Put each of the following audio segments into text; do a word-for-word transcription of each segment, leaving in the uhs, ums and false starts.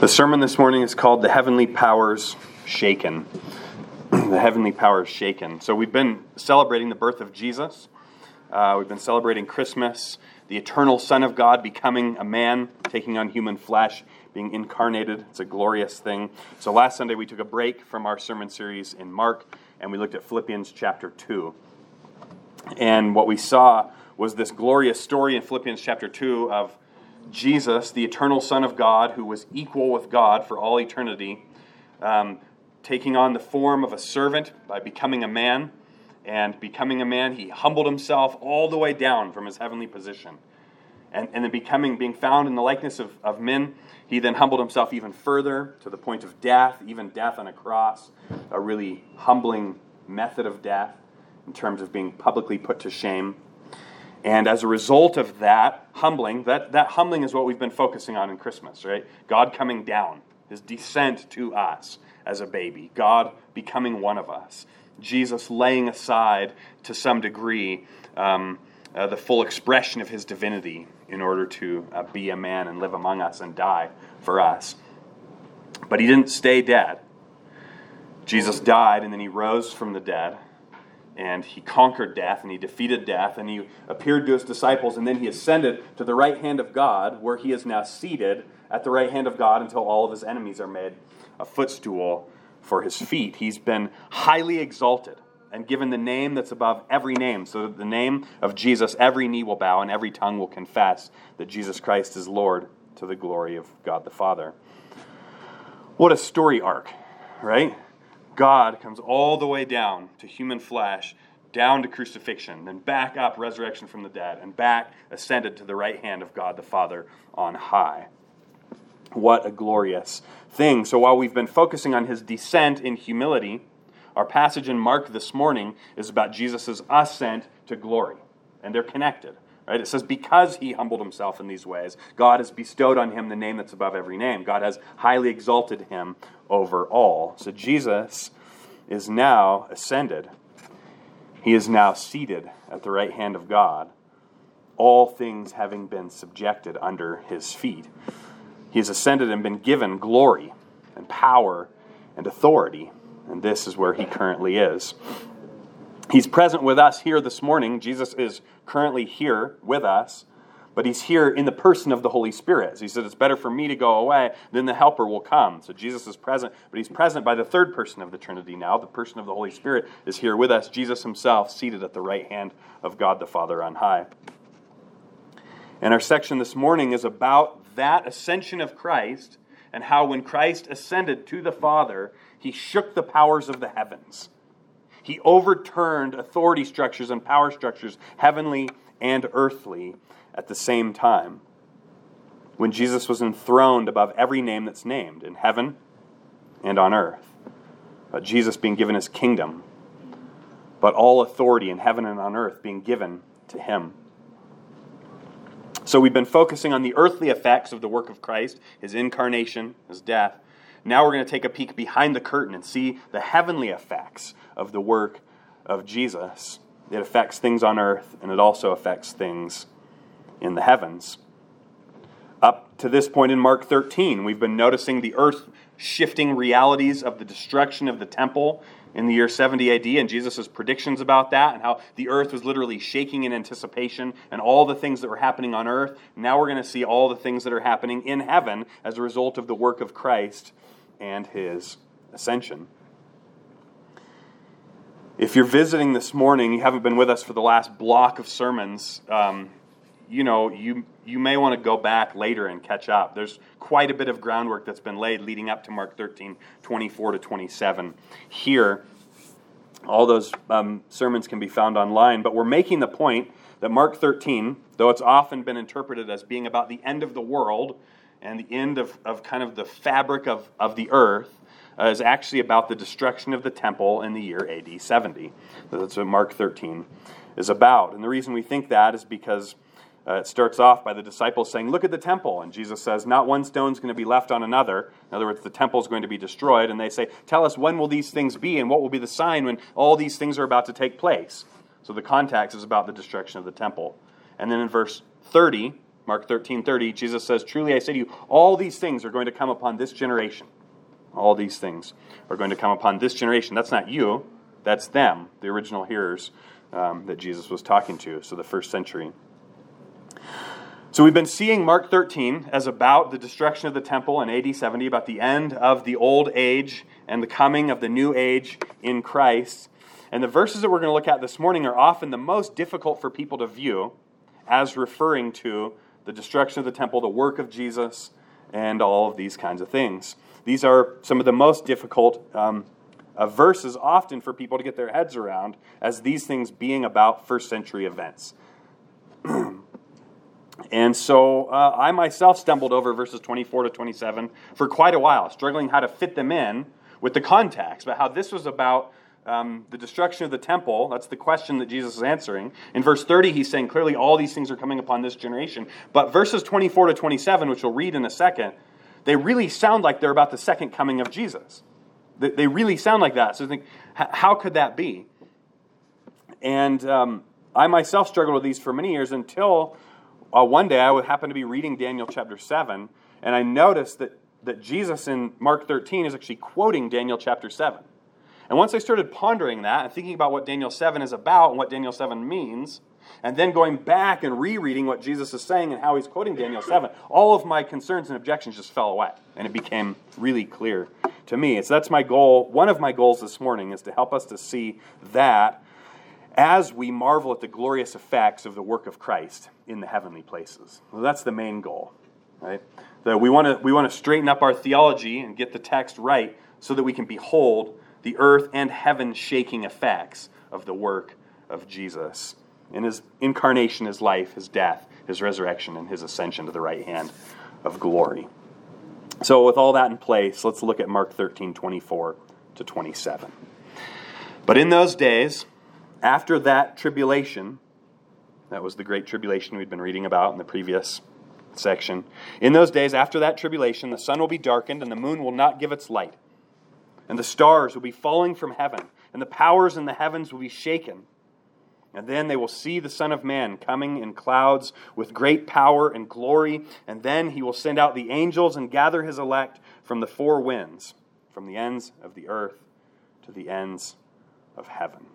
The sermon this morning is called The Heavenly Powers Shaken. The Heavenly Powers Shaken. So we've been celebrating the birth of Jesus. Uh, we've been celebrating Christmas, the eternal Son of God becoming a man, taking on human flesh, being incarnated. It's a glorious thing. So last Sunday we took a break from our sermon series in Mark, and we looked at Philippians chapter two. And what we saw was this glorious story in Philippians chapter two of Jesus, the eternal Son of God, who was equal with God for all eternity, um, taking on the form of a servant by becoming a man. And becoming a man, he humbled himself all the way down from his heavenly position. And, and then becoming, being found in the likeness of, of men, he then humbled himself even further to the point of death, even death on a cross, a really humbling method of death in terms of being publicly put to shame. And as a result of that humbling, that, that humbling is what we've been focusing on in Christmas, right? God coming down, his descent to us as a baby, God becoming one of us, Jesus laying aside to some degree um, uh, the full expression of his divinity in order to uh, be a man and live among us and die for us. But he didn't stay dead. Jesus died and then he rose from the dead. And he conquered death, and he defeated death, and he appeared to his disciples, and then he ascended to the right hand of God, where he is now seated at the right hand of God until all of his enemies are made a footstool for his feet. He's been highly exalted and given the name that's above every name, so that the name of Jesus, every knee will bow, and every tongue will confess that Jesus Christ is Lord, to the glory of God the Father. What a story arc, right? God comes all the way down to human flesh, down to crucifixion, then back up, resurrection from the dead, and back ascended to the right hand of God the Father on high. What a glorious thing. So while we've been focusing on his descent in humility, our passage in Mark this morning is about Jesus' ascent to glory. And they're connected. Right? It says, because he humbled himself in these ways, God has bestowed on him the name that's above every name. God has highly exalted him over all. So Jesus is now ascended. He is now seated at the right hand of God, all things having been subjected under his feet. He has ascended and been given glory and power and authority, and this is where he currently is. He's present with us here this morning. Jesus is currently here with us, but he's here in the person of the Holy Spirit. So he said, it's better for me to go away, then the Helper will come. So Jesus is present, but he's present by the third person of the Trinity now. The person of the Holy Spirit is here with us, Jesus himself seated at the right hand of God the Father on high. And our section this morning is about that ascension of Christ and how when Christ ascended to the Father, he shook the powers of the heavens. He overturned authority structures and power structures, heavenly and earthly, at the same time. When Jesus was enthroned above every name that's named in heaven and on earth. But Jesus being given his kingdom, but all authority in heaven and on earth being given to him. So we've been focusing on the earthly effects of the work of Christ, his incarnation, his death. Now we're going to take a peek behind the curtain and see the heavenly effects of the work of Jesus. It affects things on earth, and it also affects things in the heavens. Up to this point in Mark thirteen, we've been noticing the earth-shifting realities of the destruction of the temple in the year seventy A D, and Jesus' predictions about that, and how the earth was literally shaking in anticipation, and all the things that were happening on earth. Now we're going to see all the things that are happening in heaven as a result of the work of Christ and his ascension. If you're visiting this morning, you haven't been with us for the last block of sermons, um, you know, you you may want to go back later and catch up. There's quite a bit of groundwork that's been laid leading up to Mark thirteen, twenty-four to twenty-seven. Here, all those um, sermons can be found online, but we're making the point that Mark thirteen, though it's often been interpreted as being about the end of the world and the end of, of kind of the fabric of, of the earth, uh, is actually about the destruction of the temple in the year A D seventy. So that's what Mark thirteen is about. And the reason we think that is because Uh, it starts off by the disciples saying, look at the temple. And Jesus says, not one stone is going to be left on another. In other words, the temple is going to be destroyed. And they say, tell us, when will these things be? And what will be the sign when all these things are about to take place? So the context is about the destruction of the temple. And then in verse thirty, Mark thirteen thirty, Jesus says, "Truly I say to you, all these things are going to come upon this generation." All these things are going to come upon this generation. That's not you. That's them, the original hearers um, that Jesus was talking to, so the first century. So we've been seeing Mark thirteen as about the destruction of the temple in A D seventy, about the end of the old age and the coming of the new age in Christ. And the verses that we're going to look at this morning are often the most difficult for people to view as referring to the destruction of the temple, the work of Jesus, and all of these kinds of things. These are some of the most difficult um, uh, verses often for people to get their heads around as these things being about first century events. And so uh, I myself stumbled over verses twenty-four to twenty-seven for quite a while, struggling how to fit them in with the context, but how this was about um, the destruction of the temple. That's the question that Jesus is answering. In verse thirty, he's saying clearly all these things are coming upon this generation. But verses twenty-four to twenty-seven, which we'll read in a second, they really sound like they're about the second coming of Jesus. They, they really sound like that. So I think, how could that be? And um, I myself struggled with these for many years until uh, one day I would happen to be reading Daniel chapter seven, and I noticed that, that Jesus in Mark thirteen is actually quoting Daniel chapter seven. And once I started pondering that and thinking about what Daniel seven is about and what Daniel seven means, and then going back and rereading what Jesus is saying and how he's quoting Daniel seven, all of my concerns and objections just fell away. And it became really clear to me. So that's my goal. One of my goals this morning is to help us to see that as we marvel at the glorious effects of the work of Christ in the heavenly places. Well, that's the main goal, right? That we want to we want to straighten up our theology and get the text right so that we can behold the earth and heaven shaking effects of the work of Jesus in his incarnation, his life, his death, his resurrection, and his ascension to the right hand of glory. So with all that in place, let's look at Mark thirteen, twenty-four to twenty-seven. But in those days, after that tribulation, that was the great tribulation we'd been reading about in the previous section. In those days, after that tribulation, the sun will be darkened and the moon will not give its light. And the stars will be falling from heaven, and the powers in the heavens will be shaken. And then they will see the Son of Man coming in clouds with great power and glory. And then he will send out the angels and gather his elect from the four winds, from the ends of the earth to the ends of heaven.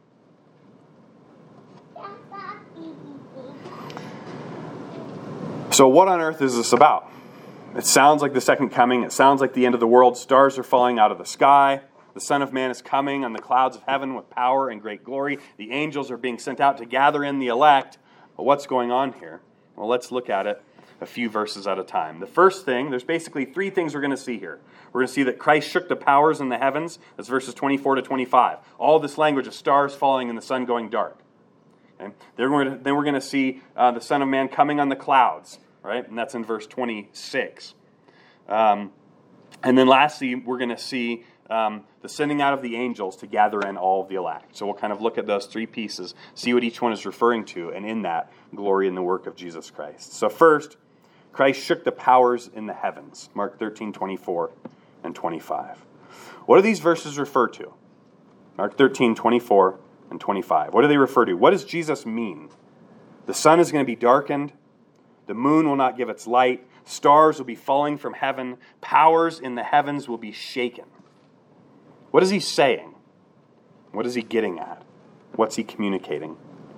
So what on earth is this about? It sounds like the second coming. It sounds like the end of the world. Stars are falling out of the sky. The Son of Man is coming on the clouds of heaven with power and great glory. The angels are being sent out to gather in the elect. But what's going on here? Well, let's look at it a few verses at a time. The first thing, there's basically three things we're going to see here. We're going to see that Christ shook the powers in the heavens. That's verses twenty-four to twenty-five. All this language of stars falling and the sun going dark. Okay? Then we're going to see uh, the Son of Man coming on the clouds. Right? And that's in verse twenty-six. Um, and then lastly, we're going to see um, the sending out of the angels to gather in all of the elect. So we'll kind of look at those three pieces, see what each one is referring to, and in that, glory in the work of Jesus Christ. So first, Christ shook the powers in the heavens. Mark thirteen, twenty-four and twenty-five. What do these verses refer to? Mark thirteen, twenty-four and twenty-five. What do they refer to? What does Jesus mean? The sun is going to be darkened. The moon will not give its light. Stars will be falling from heaven. Powers in the heavens will be shaken. What is he saying? What is he getting at? What's he communicating?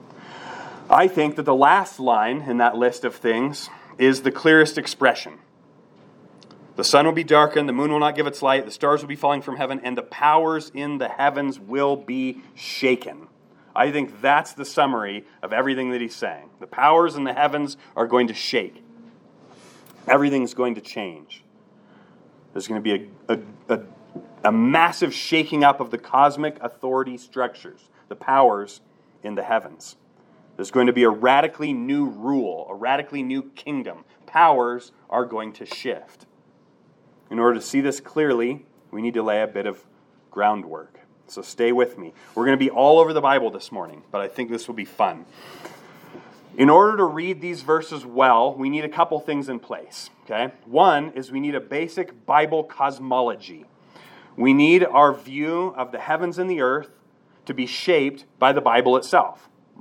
I think that the last line in that list of things is the clearest expression. The sun will be darkened, the moon will not give its light, the stars will be falling from heaven, and the powers in the heavens will be shaken. I think that's the summary of everything that he's saying. The powers in the heavens are going to shake. Everything's going to change. There's going to be a, a, a, a massive shaking up of the cosmic authority structures, the powers in the heavens. There's going to be a radically new rule, a radically new kingdom. Powers are going to shift. In order to see this clearly, we need to lay a bit of groundwork. So stay with me. We're going to be all over the Bible this morning, but I think this will be fun. In order to read these verses well, we need a couple things in place. Okay? One is we need a basic Bible cosmology. We need our view of the heavens and the earth to be shaped by the Bible itself.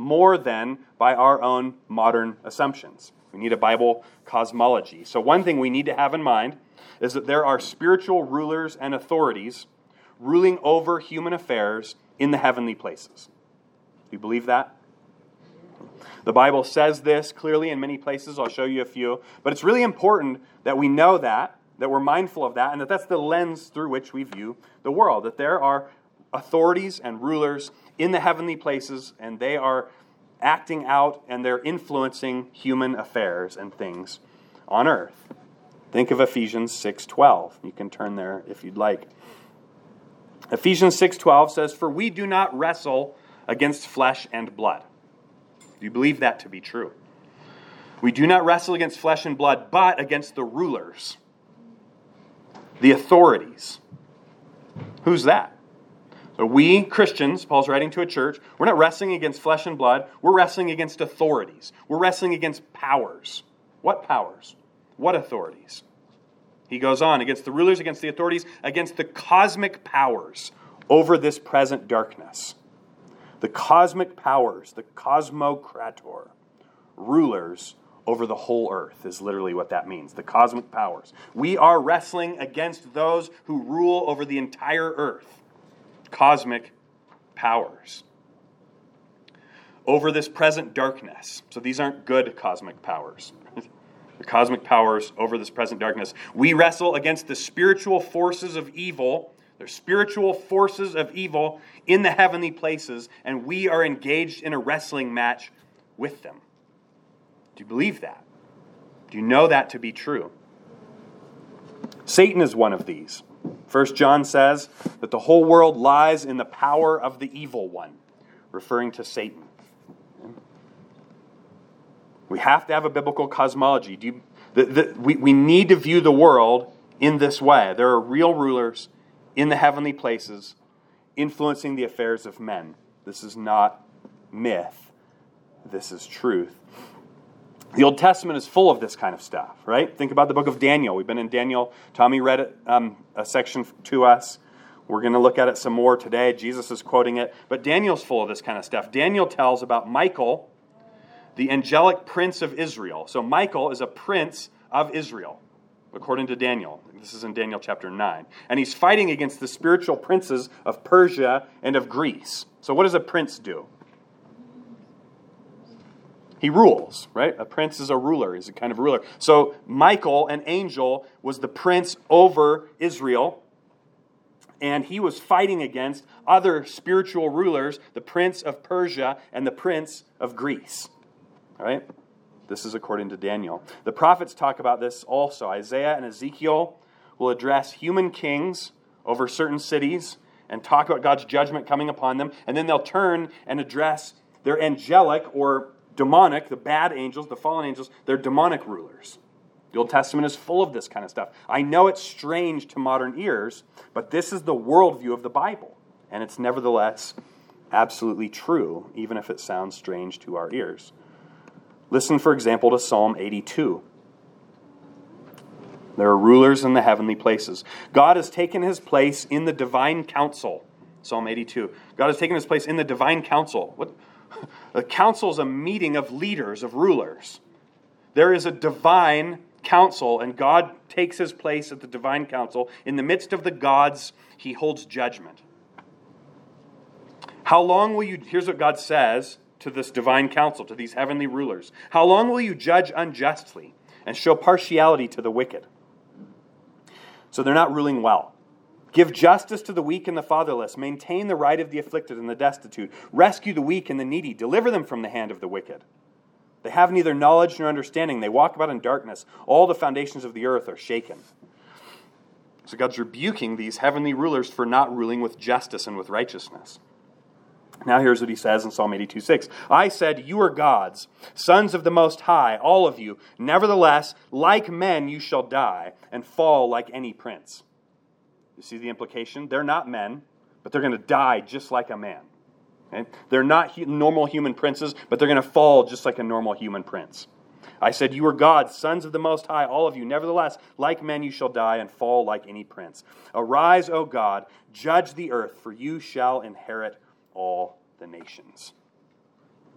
more than by our own modern assumptions. We need a Bible cosmology. So one thing we need to have in mind is that there are spiritual rulers and authorities ruling over human affairs in the heavenly places. Do you believe that? The Bible says this clearly in many places. I'll show you a few. But it's really important that we know that, that we're mindful of that, and that that's the lens through which we view the world. That there are authorities and rulers in the heavenly places, and they are acting out and they're influencing human affairs and things on earth. Think of Ephesians six twelve. You can turn there if you'd like. Ephesians six twelve says, "For we do not wrestle against flesh and blood." Do you believe that to be true? We do not wrestle against flesh and blood, but against the rulers, the authorities. Who's that? So we, Christians, Paul's writing to a church, we're not wrestling against flesh and blood. We're wrestling against authorities. We're wrestling against powers. What powers? What authorities? He goes on, against the rulers, against the authorities, against the cosmic powers over this present darkness. The cosmic powers, the cosmocrator, rulers over the whole earth is literally what that means. The cosmic powers. We are wrestling against those who rule over the entire earth. Cosmic powers. Over this present darkness. So these aren't good cosmic powers. The cosmic powers over this present darkness. We wrestle against the spiritual forces of evil. There's spiritual forces of evil in the heavenly places, and we are engaged in a wrestling match with them. Do you believe that? Do you know that to be true? Satan is one of these. First John says that the whole world lies in the power of the evil one, referring to Satan. We have to have a biblical cosmology. Do you, the, the, we, we need to view the world in this way. There are real rulers in the heavenly places, influencing the affairs of men. This is not myth. This is truth. The Old Testament is full of this kind of stuff, right? Think about the book of Daniel. We've been in Daniel. Tommy read it, um, a section to us. We're going to look at it some more today. Jesus is quoting it. But Daniel's full of this kind of stuff. Daniel tells about Michael, the angelic prince of Israel. So Michael is a prince of Israel, according to Daniel. This is in Daniel chapter nine. And he's fighting against the spiritual princes of Persia and of Greece. So what does a prince do? He rules, right? A prince is a ruler. He's a kind of ruler. So Michael, an angel, was the prince over Israel. And he was fighting against other spiritual rulers, the prince of Persia and the prince of Greece. All right? This is according to Daniel. The prophets talk about this also. Isaiah and Ezekiel will address human kings over certain cities and talk about God's judgment coming upon them. And then they'll turn and address their angelic or demonic, the bad angels, the fallen angels, they're demonic rulers. The Old Testament is full of this kind of stuff. I know it's strange to modern ears, but this is the worldview of the Bible. And it's nevertheless absolutely true, even if it sounds strange to our ears. Listen, for example, to Psalm eighty-two. There are rulers in the heavenly places. God has taken his place in the divine council. Psalm eighty-two. God has taken his place in the divine council. What? A council is a meeting of leaders, of rulers. There is a divine council, and God takes his place at the divine council. In the midst of the gods, he holds judgment. How long will you, here's what God says to this divine council, to these heavenly rulers. How long will you judge unjustly and show partiality to the wicked? So they're not ruling well. Give justice to the weak and the fatherless. Maintain the right of the afflicted and the destitute. Rescue the weak and the needy. Deliver them from the hand of the wicked. They have neither knowledge nor understanding. They walk about in darkness. All the foundations of the earth are shaken. So God's rebuking these heavenly rulers for not ruling with justice and with righteousness. Now here's what he says in Psalm eighty-two six. I said, you are gods, sons of the Most High, all of you. Nevertheless, like men you shall die and fall like any prince. You see the implication? They're not men, but they're going to die just like a man. Okay? They're not hu- normal human princes, but they're going to fall just like a normal human prince. I said, you are gods, sons of the Most High, all of you. Nevertheless, like men you shall die and fall like any prince. Arise, O God, judge the earth, for you shall inherit all the nations.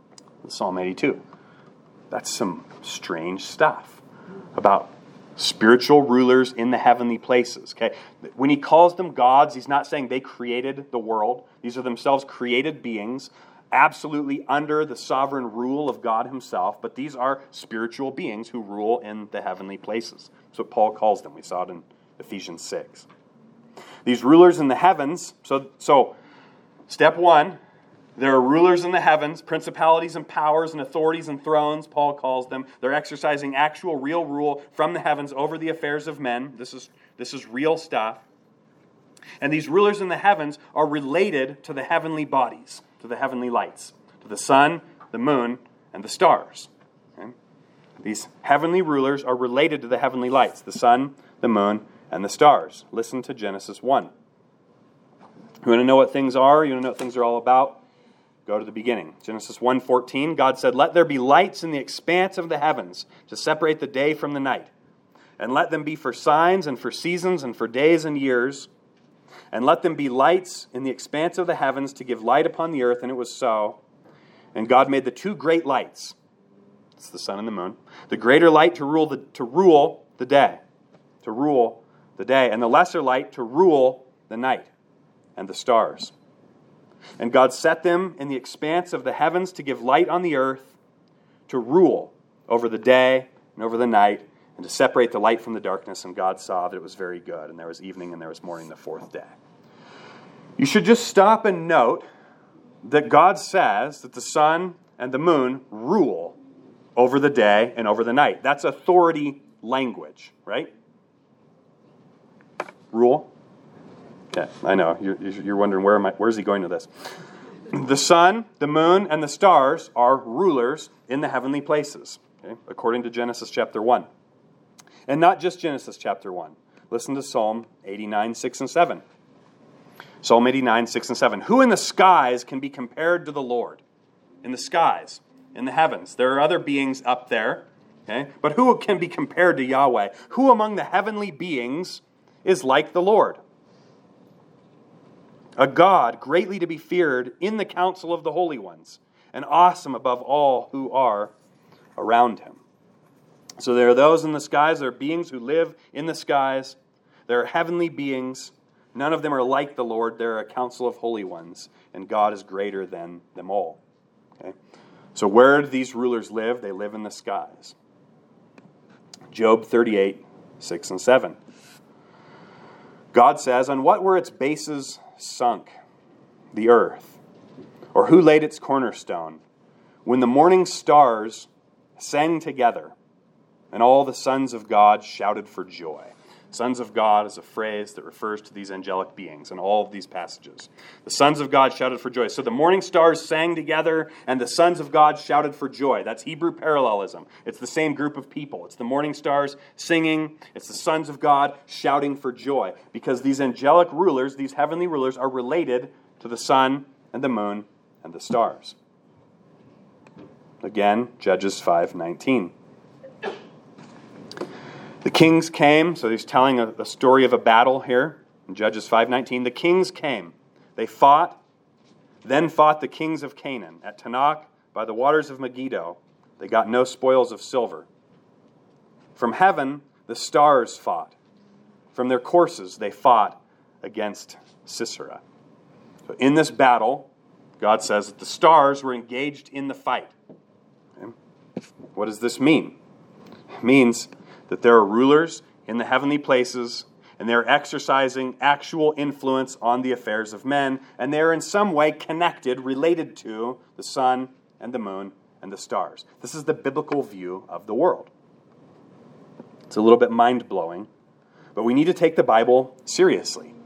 Psalm eighty-two. That's some strange stuff about spiritual rulers in the heavenly places. Okay, when he calls them gods, he's not saying they created the world. These are themselves created beings, absolutely under the sovereign rule of God himself, but these are spiritual beings who rule in the heavenly places. That's what Paul calls them. We saw it in Ephesians six. These rulers in the heavens, so, so step one, there are rulers in the heavens, principalities and powers and authorities and thrones, Paul calls them. They're exercising actual, real rule from the heavens over the affairs of men. This is, this is real stuff. And these rulers in the heavens are related to the heavenly bodies, to the heavenly lights, to the sun, the moon, and the stars. Okay? These heavenly rulers are related to the heavenly lights, the sun, the moon, and the stars. Listen to Genesis one. You want to know what things are? You want to know what things are all about? Go to the beginning. Genesis one fourteen, God said, "Let there be lights in the expanse of the heavens to separate the day from the night. And let them be for signs and for seasons and for days and years. And let them be lights in the expanse of the heavens to give light upon the earth." And it was so. And God made the two great lights. It's the sun and the moon. The greater light to rule the, to rule the day. To rule the day. And the lesser light to rule the night and the stars. And God set them in the expanse of the heavens to give light on the earth, to rule over the day and over the night, and to separate the light from the darkness. And God saw that it was very good. And there was evening and there was morning the fourth day. You should just stop and note that God says that the sun and the moon rule over the day and over the night. That's authority language, right? Rule. Yeah, I know. You're, you're wondering, where am I? Where's he going to this? The sun, the moon, and the stars are rulers in the heavenly places, okay, according to Genesis chapter one. And not just Genesis chapter one. Listen to Psalm eighty-nine, six and seven. Psalm eighty-nine, six and seven. Who in the skies can be compared to the Lord? In the skies, in the heavens. There are other beings up there, okay? But who can be compared to Yahweh? Who among the heavenly beings is like the Lord? A God greatly to be feared in the council of the holy ones, and awesome above all who are around him. So there are those in the skies, there are beings who live in the skies, there are heavenly beings, none of them are like the Lord, they're a council of holy ones, and God is greater than them all. Okay? So where do these rulers live? They live in the skies. Job thirty-eight, six and seven. God says, "On what were its bases sunk? The earth. Or who laid its cornerstone? When the morning stars sang together, and all the sons of God shouted for joy." Sons of God is a phrase that refers to these angelic beings in all of these passages. The sons of God shouted for joy. So the morning stars sang together, and the sons of God shouted for joy. That's Hebrew parallelism. It's the same group of people. It's the morning stars singing. It's the sons of God shouting for joy. Because these angelic rulers, these heavenly rulers, are related to the sun and the moon and the stars. Again, Judges five nineteen. The kings came, so he's telling a, a story of a battle here in Judges five nineteen. The kings came. They fought, then fought the kings of Canaan. At Tanakh, by the waters of Megiddo, they got no spoils of silver. From heaven, the stars fought. From their courses, they fought against Sisera. So in this battle, God says that the stars were engaged in the fight. Okay? What does this mean? It means that there are rulers in the heavenly places, and they're exercising actual influence on the affairs of men, and they're in some way connected, related to the sun and the moon and the stars. This is the biblical view of the world. It's a little bit mind-blowing, but we need to take the Bible seriously.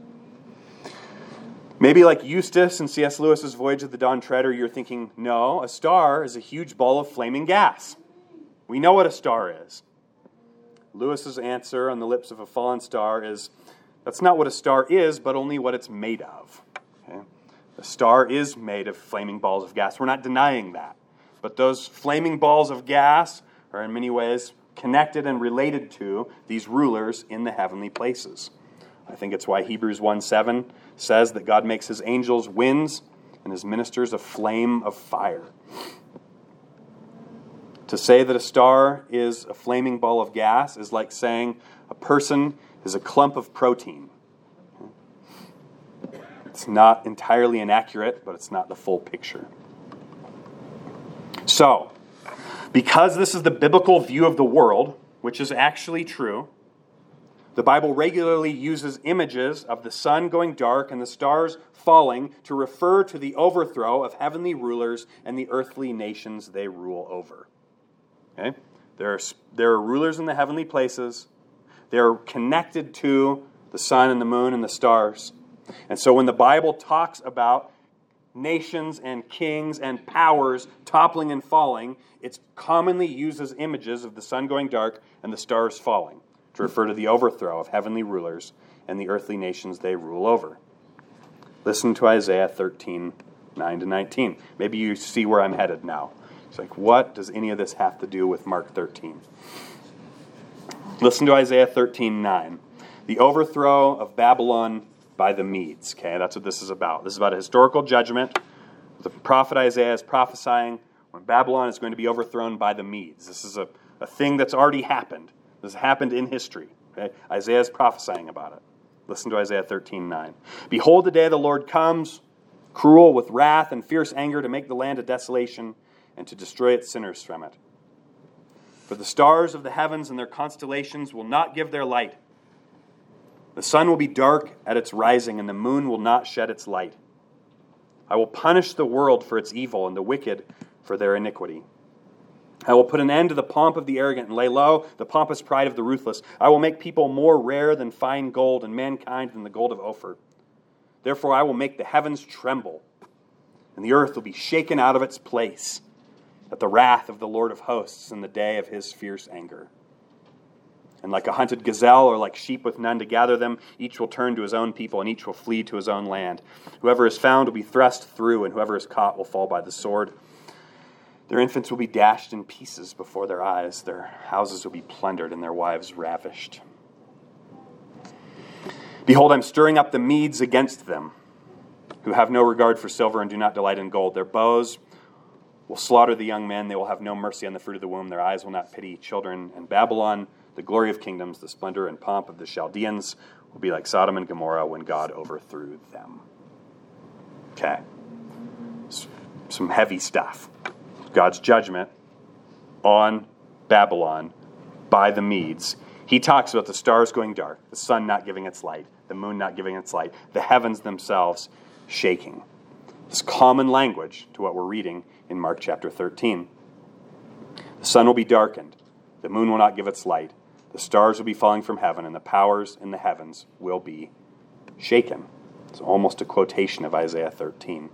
Maybe like Eustace in C S Lewis's Voyage of the Dawn Treader, you're thinking, no, a star is a huge ball of flaming gas. We know what a star is. Lewis's answer on the lips of a fallen star is, that's not what a star is, but only what it's made of. Okay? A star is made of flaming balls of gas. We're not denying that. But those flaming balls of gas are in many ways connected and related to these rulers in the heavenly places. I think it's why Hebrews one seven says that God makes his angels winds and his ministers a flame of fire. To say that a star is a flaming ball of gas is like saying a person is a clump of protein. It's not entirely inaccurate, but it's not the full picture. So, because this is the biblical view of the world, which is actually true, the Bible regularly uses images of the sun going dark and the stars falling to refer to the overthrow of heavenly rulers and the earthly nations they rule over. Okay? There are, there are rulers in the heavenly places. They're connected to the sun and the moon and the stars. And so when the Bible talks about nations and kings and powers toppling and falling, it commonly uses images of the sun going dark and the stars falling to refer to the overthrow of heavenly rulers and the earthly nations they rule over. Listen to Isaiah thirteen, nine to nineteen. Maybe you see where I'm headed now. It's like, what does any of this have to do with Mark thirteen? Listen to Isaiah thirteen, nine. The overthrow of Babylon by the Medes. Okay, that's what this is about. This is about a historical judgment. The prophet Isaiah is prophesying when Babylon is going to be overthrown by the Medes. This is a, a thing that's already happened. This happened in history. Okay? Isaiah is prophesying about it. Listen to Isaiah thirteen, nine. Behold, the day of the Lord comes, cruel with wrath and fierce anger, to make the land a desolation and to destroy its sinners from it. For the stars of the heavens and their constellations will not give their light. The sun will be dark at its rising, and the moon will not shed its light. I will punish the world for its evil and the wicked for their iniquity. I will put an end to the pomp of the arrogant and lay low the pompous pride of the ruthless. I will make people more rare than fine gold and mankind than the gold of Ophir. Therefore I will make the heavens tremble, and the earth will be shaken out of its place at the wrath of the Lord of hosts in the day of his fierce anger. And like a hunted gazelle or like sheep with none to gather them, each will turn to his own people and each will flee to his own land. Whoever is found will be thrust through, and whoever is caught will fall by the sword. Their infants will be dashed in pieces before their eyes. Their houses will be plundered and their wives ravished. Behold, I'm stirring up the Medes against them, who have no regard for silver and do not delight in gold. Their bows will slaughter the young men. They will have no mercy on the fruit of the womb. Their eyes will not pity children. And Babylon, the glory of kingdoms, the splendor and pomp of the Chaldeans, will be like Sodom and Gomorrah when God overthrew them. Okay. Some heavy stuff. God's judgment on Babylon by the Medes. He talks about the stars going dark, the sun not giving its light, the moon not giving its light, the heavens themselves shaking. It's common language to what we're reading in Mark chapter thirteen. The sun will be darkened, the moon will not give its light, the stars will be falling from heaven, and the powers in the heavens will be shaken. It's almost a quotation of Isaiah thirteen.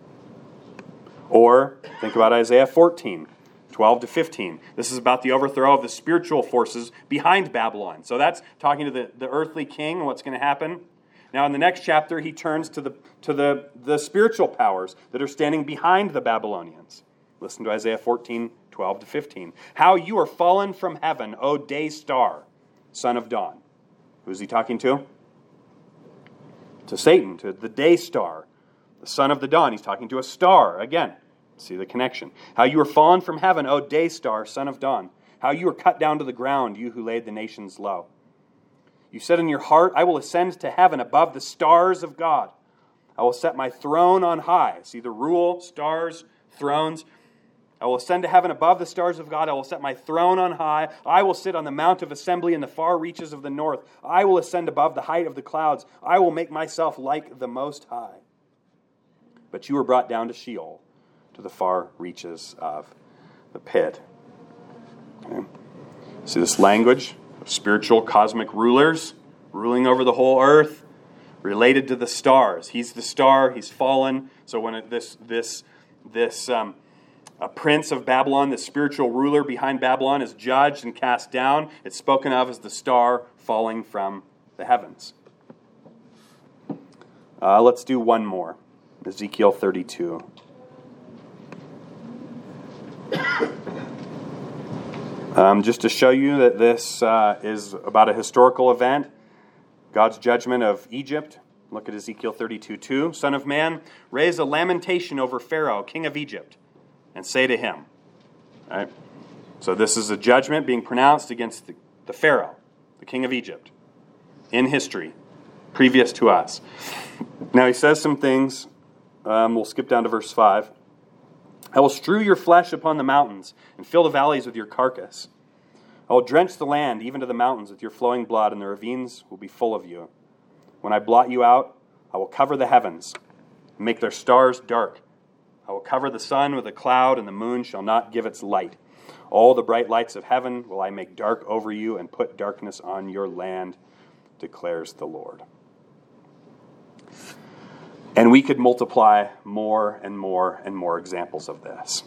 Or think about Isaiah fourteen, twelve to fifteen. This is about the overthrow of the spiritual forces behind Babylon. So that's talking to the, the earthly king and what's going to happen. Now in the next chapter, he turns to the to the, the spiritual powers that are standing behind the Babylonians. Listen to Isaiah fourteen, twelve to fifteen. How you are fallen from heaven, O day star, son of dawn. Who's he talking to? To Satan, to the day star, the son of the dawn. He's talking to a star. Again, see the connection. How you are fallen from heaven, O day star, son of dawn. How you are cut down to the ground, you who laid the nations low. You said in your heart, I will ascend to heaven above the stars of God. I will set my throne on high. See the rule, stars, thrones. I will ascend to heaven above the stars of God. I will set my throne on high. I will sit on the mount of assembly in the far reaches of the north. I will ascend above the height of the clouds. I will make myself like the Most High. But you were brought down to Sheol, to the far reaches of the pit. Okay. See this language of spiritual cosmic rulers ruling over the whole earth, related to the stars. He's the star. He's fallen. So when it, this this this um, a prince of Babylon, the spiritual ruler behind Babylon, is judged and cast down, it's spoken of as the star falling from the heavens. Uh, let's do one more. Ezekiel thirty-two. Um, just to show you that this uh, is about a historical event, God's judgment of Egypt. Look at Ezekiel thirty-two two. Son of man, raise a lamentation over Pharaoh, king of Egypt, and say to him. All right? So this is a judgment being pronounced against the, the Pharaoh, the king of Egypt, in history, previous to us. Now he says some things. Um, we'll skip down to verse five. I will strew your flesh upon the mountains and fill the valleys with your carcass. I will drench the land, even to the mountains, with your flowing blood, and the ravines will be full of you. When I blot you out, I will cover the heavens and make their stars dark. I will cover the sun with a cloud, and the moon shall not give its light. All the bright lights of heaven will I make dark over you and put darkness on your land, declares the Lord. And we could multiply more and more and more examples of this.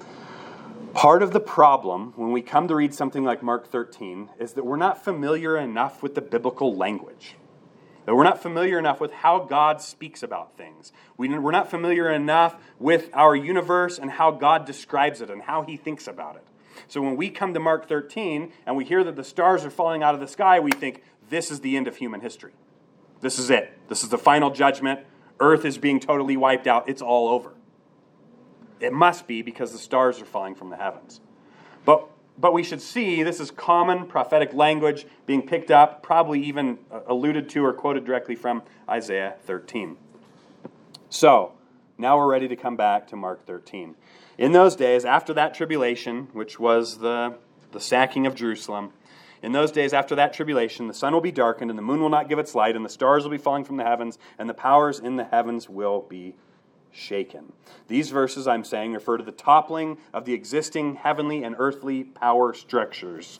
Part of the problem when we come to read something like Mark thirteen is that we're not familiar enough with the biblical language. That we're not familiar enough with how God speaks about things. We, we're not familiar enough with our universe and how God describes it and how he thinks about it. So when we come to Mark thirteen and we hear that the stars are falling out of the sky, we think, this is the end of human history. This is it. This is the final judgment. Earth is being totally wiped out. It's all over. It must be because the stars are falling from the heavens. But but we should see this is common prophetic language being picked up, probably even alluded to or quoted directly from Isaiah thirteen. So, now we're ready to come back to Mark thirteen. In those days, after that tribulation, which was the, the sacking of Jerusalem, in those days after that tribulation, the sun will be darkened, and the moon will not give its light, and the stars will be falling from the heavens, and the powers in the heavens will be shaken. These verses, I'm saying, refer to the toppling of the existing heavenly and earthly power structures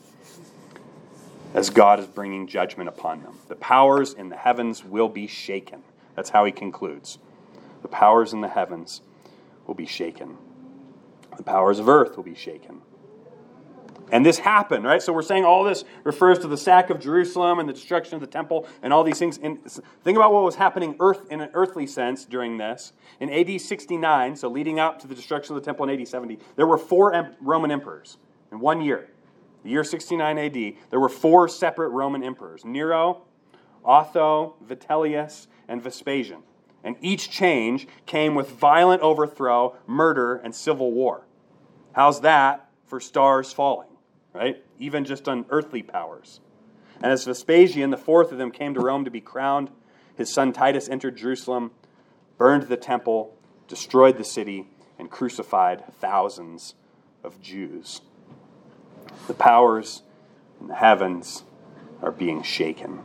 as God is bringing judgment upon them. The powers in the heavens will be shaken. That's how he concludes. The powers in the heavens will be shaken. The powers of earth will be shaken. And this happened, right? So we're saying all this refers to the sack of Jerusalem and the destruction of the temple and all these things. And think about what was happening earth in an earthly sense during this. In A D sixty-nine, so leading up to the destruction of the temple in A D seventy, there were four em- Roman emperors in one year. The year sixty-nine A D, there were four separate Roman emperors. Nero, Otho, Vitellius, and Vespasian. And each change came with violent overthrow, murder, and civil war. How's that for stars falling? Right? Even just on earthly powers. And as Vespasian, the fourth of them, came to Rome to be crowned, his son Titus entered Jerusalem, burned the temple, destroyed the city, and crucified thousands of Jews. The powers in the heavens are being shaken.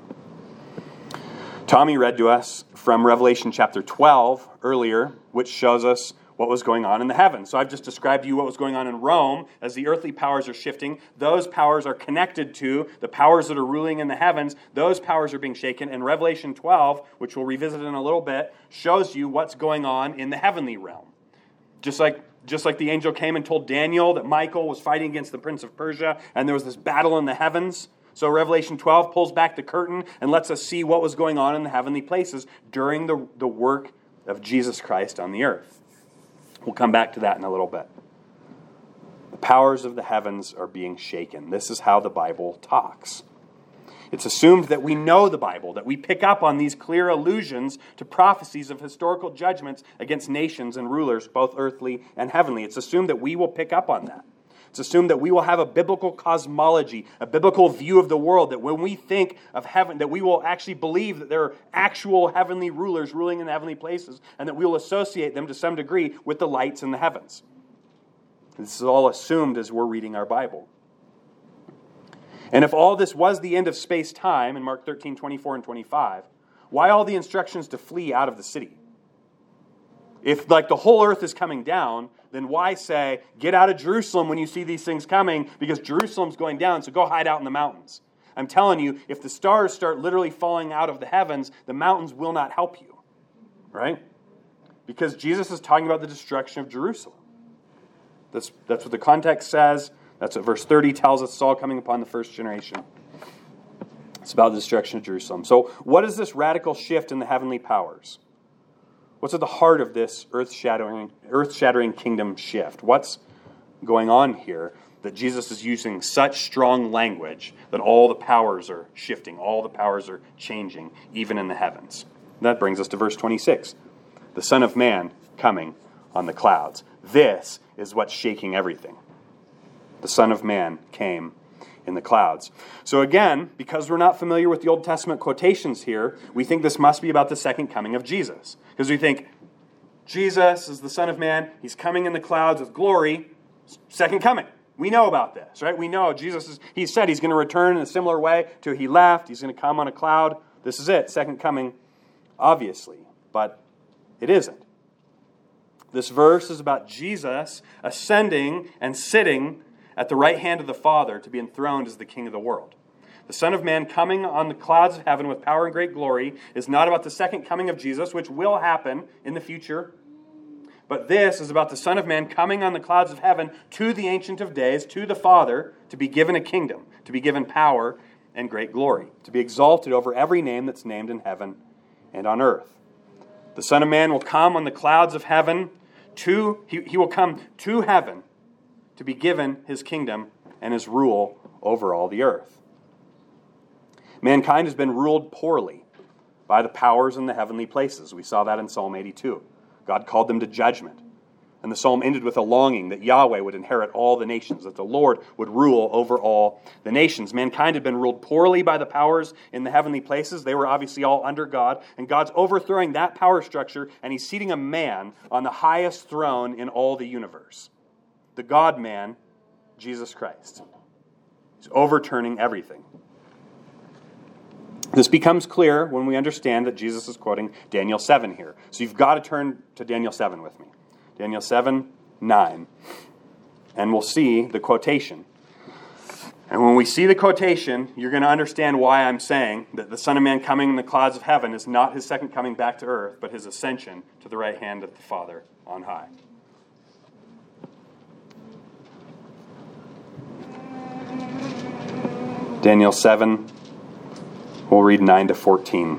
Tommy read to us from Revelation chapter twelve earlier, which shows us what was going on in the heavens. So I've just described to you what was going on in Rome as the earthly powers are shifting. Those powers are connected to the powers that are ruling in the heavens. Those powers are being shaken. And Revelation twelve, which we'll revisit in a little bit, shows you what's going on in the heavenly realm. Just like, just like the angel came and told Daniel that Michael was fighting against the prince of Persia, and there was this battle in the heavens. So Revelation twelve pulls back the curtain and lets us see what was going on in the heavenly places during the, the work of Jesus Christ on the earth. We'll come back to that in a little bit. The powers of the heavens are being shaken. This is how the Bible talks. It's assumed that we know the Bible, that we pick up on these clear allusions to prophecies of historical judgments against nations and rulers, both earthly and heavenly. It's assumed that we will pick up on that. It's assumed that we will have a biblical cosmology, a biblical view of the world, that when we think of heaven, that we will actually believe that there are actual heavenly rulers ruling in the heavenly places, and that we will associate them to some degree with the lights in the heavens. This is all assumed as we're reading our Bible. And if all this was the end of space-time in Mark thirteen, twenty-four and twenty-five, why all the instructions to flee out of the city? If like the whole earth is coming down, then why say, get out of Jerusalem when you see these things coming, because Jerusalem's going down, so go hide out in the mountains. I'm telling you, if the stars start literally falling out of the heavens, the mountains will not help you. Right? Because Jesus is talking about the destruction of Jerusalem. That's, that's what the context says. That's what verse thirty tells us. It's all coming upon the first generation. It's about the destruction of Jerusalem. So what is this radical shift in the heavenly powers? What's at the heart of this earth-shattering, earth-shattering kingdom shift? What's going on here that Jesus is using such strong language that all the powers are shifting, all the powers are changing, even in the heavens? And that brings us to verse twenty-six. The Son of Man coming on the clouds. This is what's shaking everything. The Son of Man came in the clouds. So again, because we're not familiar with the Old Testament quotations here, we think this must be about the second coming of Jesus. Because we think, Jesus is the Son of Man, he's coming in the clouds with glory, second coming. We know about this, right? We know Jesus is, he said he's going to return in a similar way to he left. He's going to come on a cloud. This is it, second coming, obviously. But it isn't. This verse is about Jesus ascending and sitting at the right hand of the Father to be enthroned as the King of the world. The Son of Man coming on the clouds of heaven with power and great glory is not about the second coming of Jesus, which will happen in the future. But this is about the Son of Man coming on the clouds of heaven to the Ancient of Days, to the Father, to be given a kingdom, to be given power and great glory, to be exalted over every name that's named in heaven and on earth. The Son of Man will come on the clouds of heaven to, he, he will come to heaven to be given his kingdom and his rule over all the earth. Mankind has been ruled poorly by the powers in the heavenly places. We saw that in Psalm eighty-two. God called them to judgment. And the psalm ended with a longing that Yahweh would inherit all the nations, that the Lord would rule over all the nations. Mankind had been ruled poorly by the powers in the heavenly places. They were obviously all under God. And God's overthrowing that power structure, and he's seating a man on the highest throne in all the universe. The God-man, Jesus Christ. He's overturning everything. This becomes clear when we understand that Jesus is quoting Daniel seven here. So you've got to turn to Daniel seven with me. Daniel seven, nine. And we'll see the quotation. And when we see the quotation, you're going to understand why I'm saying that the Son of Man coming in the clouds of heaven is not his second coming back to earth, but his ascension to the right hand of the Father on high. Daniel seven, we'll read nine to fourteen.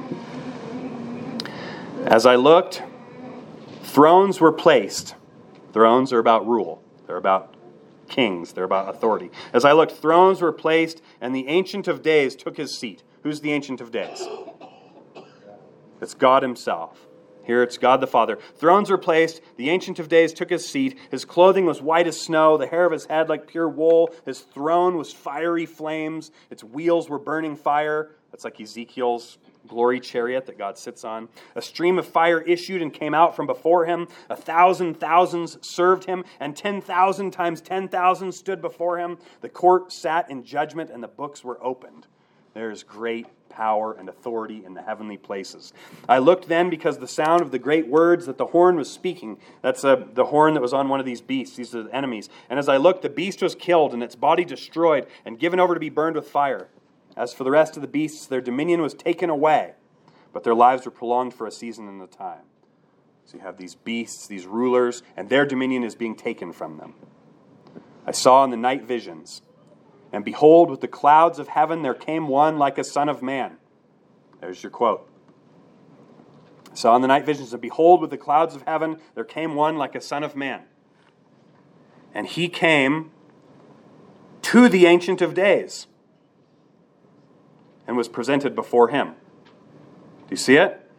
As I looked, thrones were placed. Thrones are about rule. They're about kings. They're about authority. As I looked, thrones were placed, and the Ancient of Days took his seat. Who's the Ancient of Days? It's God himself. Here it's God the Father. Thrones were placed. The Ancient of Days took his seat. His clothing was white as snow. The hair of his head like pure wool. His throne was fiery flames. Its wheels were burning fire. That's like Ezekiel's glory chariot that God sits on. A stream of fire issued and came out from before him. A thousand thousands served him, and ten thousand times ten thousand stood before him. The court sat in judgment, and the books were opened. There is great power and authority in the heavenly places. I looked then because the sound of the great words that the horn was speaking, that's uh, the horn that was on one of these beasts, these are the enemies. And as I looked, the beast was killed and its body destroyed and given over to be burned with fire. As for the rest of the beasts, their dominion was taken away, but their lives were prolonged for a season and a time. So you have these beasts, these rulers, and their dominion is being taken from them. I saw in the night visions, and behold, with the clouds of heaven there came one like a son of man. There's your quote. I saw in the night visions, and behold, with the clouds of heaven there came one like a son of man. And he came to the Ancient of Days and was presented before him. Do you see it?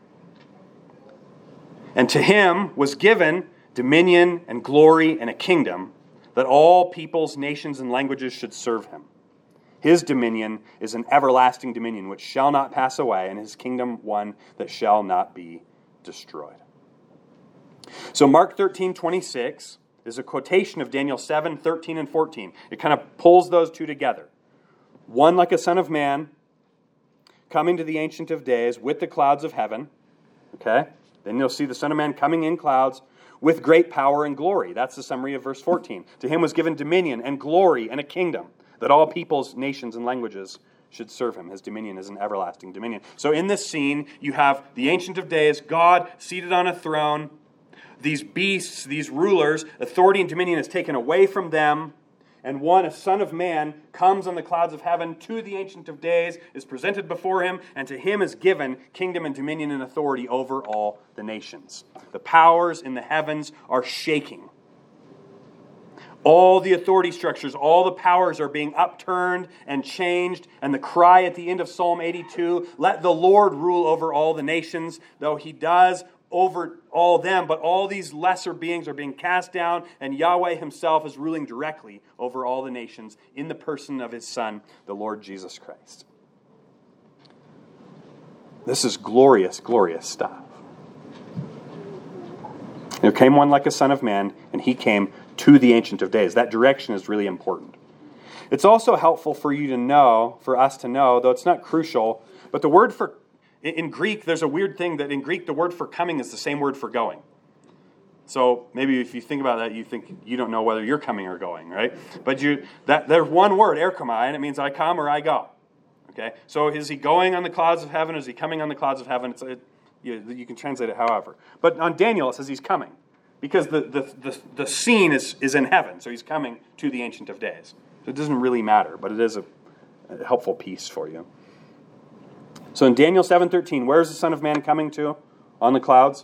And to him was given dominion and glory and a kingdom, that all peoples, nations, and languages should serve him. His dominion is an everlasting dominion which shall not pass away, and his kingdom one that shall not be destroyed. So Mark thirteen twenty-six is a quotation of Daniel seven, thirteen, and fourteen. It kind of pulls those two together. One like a son of man, coming to the Ancient of Days with the clouds of heaven. Okay? Then you'll see the Son of Man coming in clouds with great power and glory. That's the summary of verse fourteen. To him was given dominion and glory and a kingdom, that all peoples, nations, and languages should serve him. His dominion is an everlasting dominion. So in this scene, you have the Ancient of Days, God seated on a throne. These beasts, these rulers, authority and dominion is taken away from them. And one, a son of man, comes on the clouds of heaven to the Ancient of Days, is presented before him, and to him is given kingdom and dominion and authority over all the nations. The powers in the heavens are shaking. All the authority structures, all the powers are being upturned and changed. And the cry at the end of Psalm eighty-two, let the Lord rule over all the nations. Though he does, over all them, but all these lesser beings are being cast down, and Yahweh himself is ruling directly over all the nations in the person of his Son, the Lord Jesus Christ. This is glorious, glorious stuff. There came one like a son of man, and he came to the Ancient of Days. That direction is really important. It's also helpful for you to know, for us to know, though it's not crucial, but the word for, in Greek, there's a weird thing that in Greek, the word for coming is the same word for going. So maybe if you think about that, you think you don't know whether you're coming or going, right? But you that there's one word, erchomai, and it means I come or I go. Okay? So is he going on the clouds of heaven? Is he coming on the clouds of heaven? It's, it, you, you can translate it however. But on Daniel, it says he's coming. Because the, the, the, the scene is, is in heaven, so he's coming to the Ancient of Days. So it doesn't really matter, but it is a, a helpful piece for you. So in Daniel seven thirteen, where is the Son of Man coming to? On the clouds?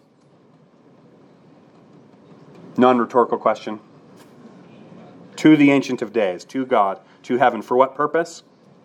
Non-rhetorical question. To the Ancient of Days, to God, to heaven. For what purpose?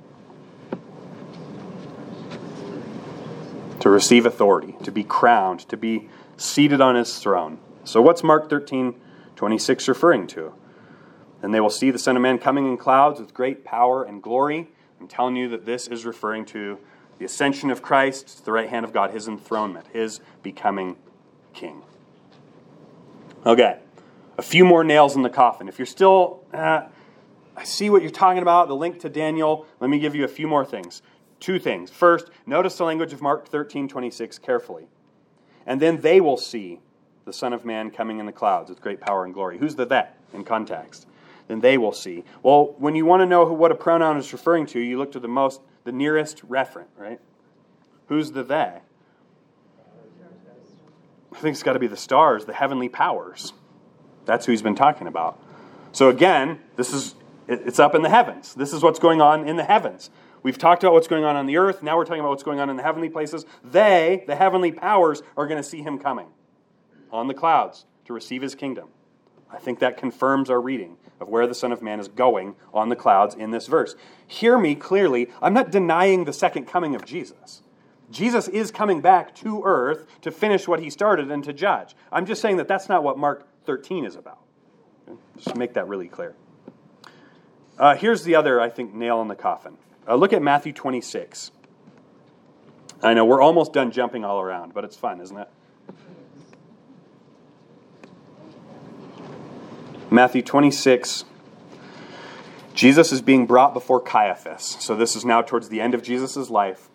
To receive authority, to be crowned, to be seated on his throne. So what's Mark thirteen twenty-six referring to? And they will see the Son of Man coming in clouds with great power and glory. I'm telling you that this is referring to the ascension of Christ to the right hand of God, his enthronement, his becoming king. Okay, a few more nails in the coffin. If you're still, uh, I see what you're talking about, the link to Daniel, let me give you a few more things. Two things. First, notice the language of Mark thirteen twenty-six carefully. And then they will see the Son of Man coming in the clouds with great power and glory. Who's the that in context? Then they will see. Well, when you want to know who, what a pronoun is referring to, you look to the most, the nearest referent, right? Who's the they? I think it's got to be the stars, the heavenly powers. That's who he's been talking about. So again, this is it's up in the heavens. This is what's going on in the heavens. We've talked about what's going on on the earth. Now we're talking about what's going on in the heavenly places. They, the heavenly powers, are going to see him coming on the clouds to receive his kingdom. I think that confirms our reading of where the Son of Man is going on the clouds in this verse. Hear me clearly. I'm not denying the second coming of Jesus. Jesus is coming back to earth to finish what he started and to judge. I'm just saying that that's not what Mark thirteen is about. Okay? Just make that really clear. Uh, here's the other, I think, nail in the coffin. Uh, look at Matthew twenty-six. I know we're almost done jumping all around, but it's fun, isn't it? Matthew twenty-six. Jesus is being brought before Caiaphas. So this is now towards the end of Jesus' life.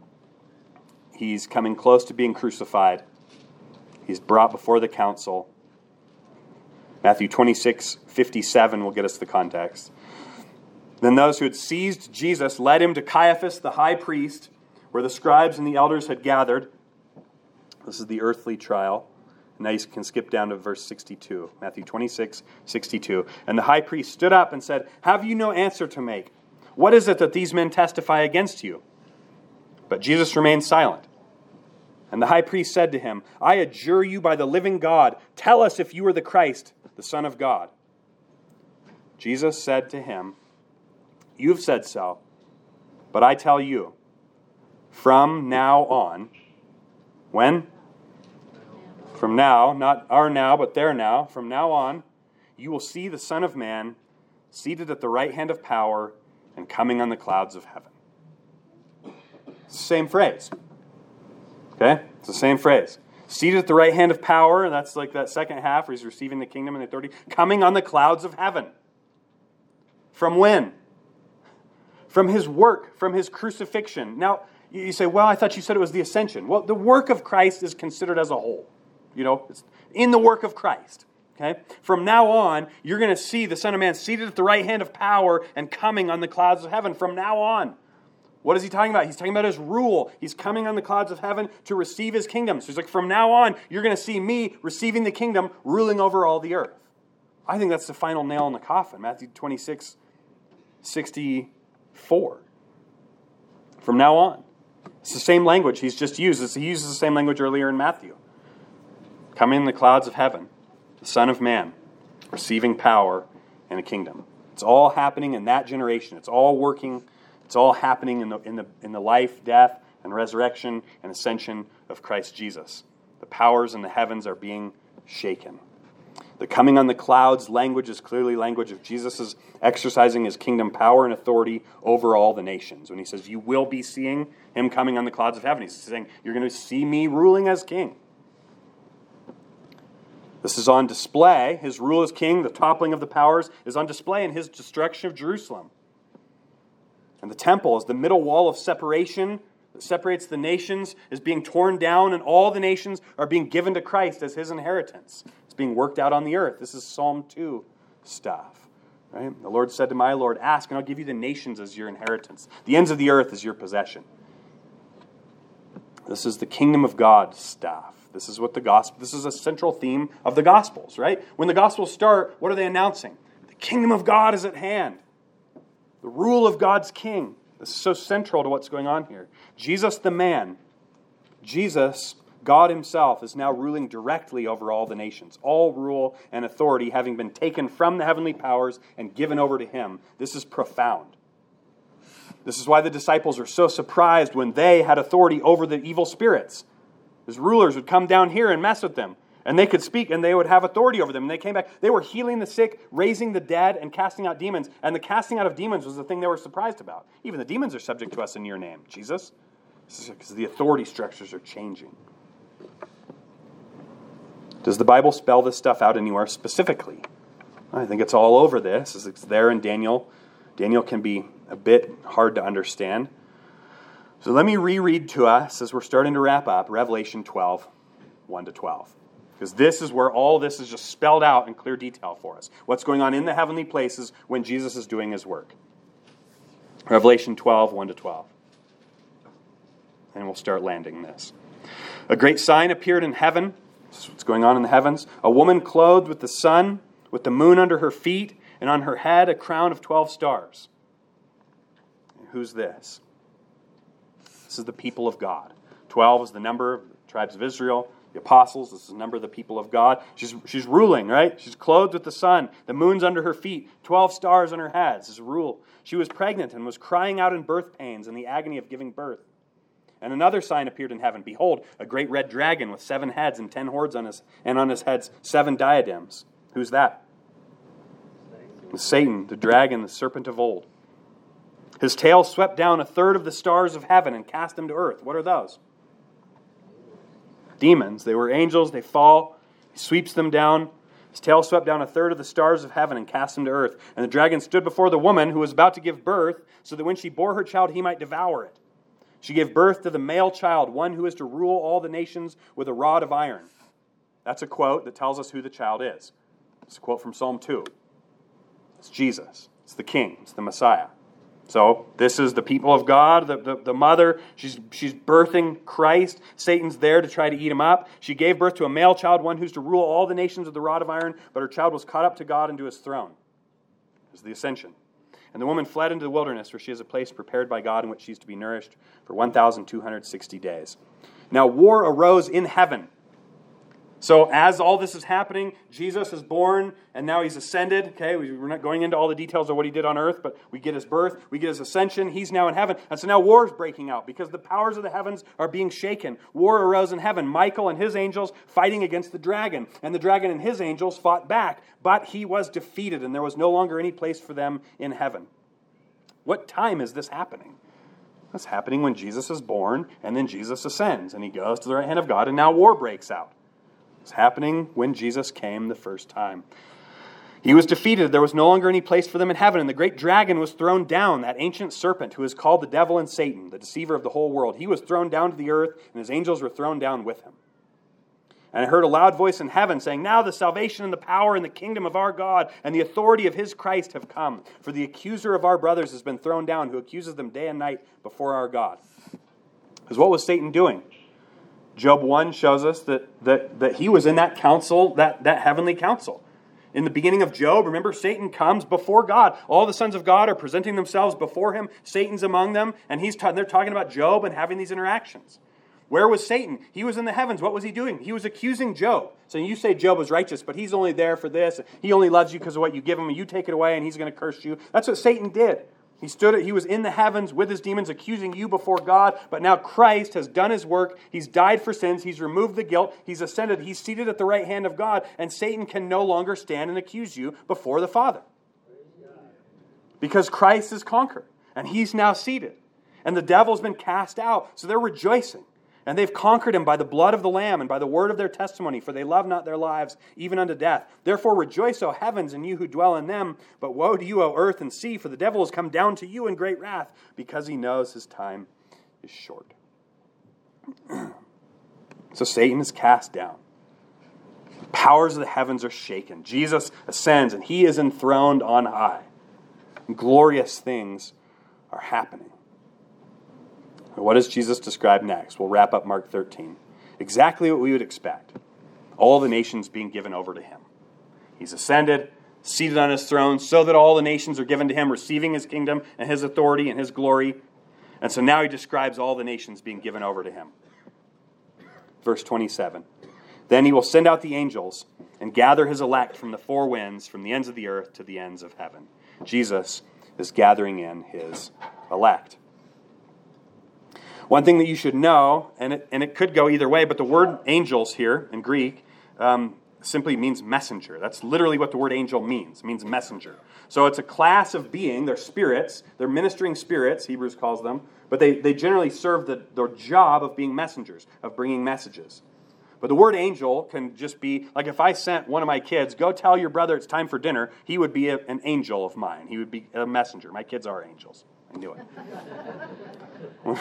He's coming close to being crucified. He's brought before the council. Matthew twenty-six fifty-seven will get us the context. Then those who had seized Jesus led him to Caiaphas, the high priest, where the scribes and the elders had gathered. This is the earthly trial. Now you can skip down to verse sixty-two. Matthew twenty-six sixty-two. And the high priest stood up and said, "Have you no answer to make? What is it that these men testify against you?" But Jesus remained silent. And the high priest said to him, "I adjure you by the living God, tell us if you are the Christ, the Son of God." Jesus said to him, "You have said so, but I tell you, from now on," when? From now, not our now, but their now, from now on, you will see the Son of Man seated at the right hand of power and coming on the clouds of heaven. It's the same phrase. Okay? It's the same phrase. Seated at the right hand of power, and that's like that second half where he's receiving the kingdom and the authority, coming on the clouds of heaven. From when? From his work, from his crucifixion. Now, you say, well, I thought you said it was the ascension. Well, the work of Christ is considered as a whole. You know, it's in the work of Christ. Okay? From now on, you're going to see the Son of Man seated at the right hand of power and coming on the clouds of heaven. From now on. What is he talking about? He's talking about his rule. He's coming on the clouds of heaven to receive his kingdom. So he's like, from now on, you're going to see me receiving the kingdom, ruling over all the earth. I think that's the final nail in the coffin. Matthew twenty-six sixty-four. From now on. It's the same language he's just used. He uses the same language earlier in Matthew. Coming in the clouds of heaven, the Son of Man, receiving power and a kingdom. It's all happening in that generation. It's all working. It's all happening in the in the in the life, death, and resurrection and ascension of Christ Jesus. The powers in the heavens are being shaken. The coming on the clouds language is clearly language of Jesus' exercising his kingdom power and authority over all the nations. When he says, you will be seeing him coming on the clouds of heaven, he's saying, you're going to see me ruling as king. This is on display. His rule as king, the toppling of the powers, is on display in his destruction of Jerusalem. And the temple, as the middle wall of separation that separates the nations, is being torn down, and all the nations are being given to Christ as his inheritance. It's being worked out on the earth. This is Psalm two stuff. Right? The Lord said to my Lord, ask, and I'll give you the nations as your inheritance. The ends of the earth as your possession. This is the kingdom of God stuff. This is what the gospel, this is a central theme of the Gospels, right? When the Gospels start, what are they announcing? The kingdom of God is at hand. The rule of God's king. This is so central to what's going on here. Jesus the man, Jesus, God himself, is now ruling directly over all the nations. All rule and authority having been taken from the heavenly powers and given over to him. This is profound. This is why the disciples are so surprised when they had authority over the evil spirits. His rulers would come down here and mess with them. And they could speak and they would have authority over them. And they came back. They were healing the sick, raising the dead, and casting out demons. And the casting out of demons was the thing they were surprised about. Even the demons are subject to us in your name, Jesus. Because the authority structures are changing. Does the Bible spell this stuff out anywhere specifically? I think it's all over this. It's there in Daniel. Daniel can be a bit hard to understand. So let me reread to us, as we're starting to wrap up, Revelation twelve, one to twelve. Because this is where all this is just spelled out in clear detail for us. What's going on in the heavenly places when Jesus is doing his work. Revelation twelve, one to twelve. And we'll start landing this. A great sign appeared in heaven. This is what's going on in the heavens. A woman clothed with the sun, with the moon under her feet, and on her head a crown of twelve stars. Who's this? This is the people of God. Twelve is the number of the tribes of Israel. The apostles, this is the number of the people of God. She's, she's ruling, right? She's clothed with the sun. The moon's under her feet. Twelve stars on her head. This is rule. She was pregnant and was crying out in birth pains and the agony of giving birth. And another sign appeared in heaven. Behold, a great red dragon with seven heads and ten horns on his, and on his heads seven diadems. Who's that? Satan. Satan, the dragon, the serpent of old. His tail swept down a third of the stars of heaven and cast them to earth. What are those? Demons. They were angels. They fall. He sweeps them down. His tail swept down a third of the stars of heaven and cast them to earth. And the dragon stood before the woman who was about to give birth, so that when she bore her child, he might devour it. She gave birth to the male child, one who is to rule all the nations with a rod of iron. That's a quote that tells us who the child is. It's a quote from Psalm two. It's Jesus. It's the King. It's the Messiah. So this is the people of God, the, the, the mother. She's, she's birthing Christ. Satan's there to try to eat him up. She gave birth to a male child, one who's to rule all the nations with the rod of iron, but her child was caught up to God and to his throne. This is the ascension. And the woman fled into the wilderness, where she has a place prepared by God in which she's to be nourished for one thousand two hundred sixty days. Now war arose in heaven. So as all this is happening, Jesus is born, and now he's ascended. Okay, we're not going into all the details of what he did on earth, but we get his birth, we get his ascension. He's now in heaven. And so now war is breaking out because the powers of the heavens are being shaken. War arose in heaven. Michael and his angels fighting against the dragon. And the dragon and his angels fought back. But he was defeated, and there was no longer any place for them in heaven. What time is this happening? That's happening when Jesus is born, and then Jesus ascends, and he goes to the right hand of God, and now war breaks out. It's happening when Jesus came the first time. He was defeated. There was no longer any place for them in heaven. And the great dragon was thrown down, that ancient serpent who is called the devil and Satan, the deceiver of the whole world. He was thrown down to the earth, and his angels were thrown down with him. And I heard a loud voice in heaven saying, now the salvation and the power and the kingdom of our God and the authority of his Christ have come. For the accuser of our brothers has been thrown down, who accuses them day and night before our God. Because what was Satan doing? Job one shows us that, that, that he was in that council, that, that heavenly council. In the beginning of Job, remember, Satan comes before God. All the sons of God are presenting themselves before him. Satan's among them, and he's ta- they're talking about Job and having these interactions. Where was Satan? He was in the heavens. What was he doing? He was accusing Job. So you say Job was righteous, but he's only there for this. He only loves you because of what you give him, and you take it away, and he's going to curse you. That's what Satan did. He stood, he was in the heavens with his demons accusing you before God, but now Christ has done his work. He's died for sins. He's removed the guilt. He's ascended. He's seated at the right hand of God, and Satan can no longer stand and accuse you before the Father. Because Christ is conquered, and he's now seated. And the devil's been cast out, so they're rejoicing. And they've conquered him by the blood of the Lamb and by the word of their testimony, for they love not their lives, even unto death. Therefore rejoice, O heavens, and you who dwell in them. But woe to you, O earth and sea, for the devil has come down to you in great wrath, because he knows his time is short. So Satan is cast down. The powers of the heavens are shaken. Jesus ascends, and he is enthroned on high. And glorious things are happening. What does Jesus describe next? We'll wrap up Mark thirteen. Exactly what we would expect. All the nations being given over to him. He's ascended, seated on his throne, so that all the nations are given to him, receiving his kingdom and his authority and his glory. And so now he describes all the nations being given over to him. Verse twenty-seven. Then he will send out the angels and gather his elect from the four winds, from the ends of the earth to the ends of heaven. Jesus is gathering in his elect. One thing that you should know, and it, and it could go either way, but the word angels here in Greek um, simply means messenger. That's literally what the word angel means. It means messenger. So it's a class of being. They're spirits. They're ministering spirits, Hebrews calls them. But they, they generally serve the, the job of being messengers, of bringing messages. But the word angel can just be, like if I sent one of my kids, go tell your brother it's time for dinner, he would be a, an angel of mine. He would be a messenger. My kids are angels. I knew it.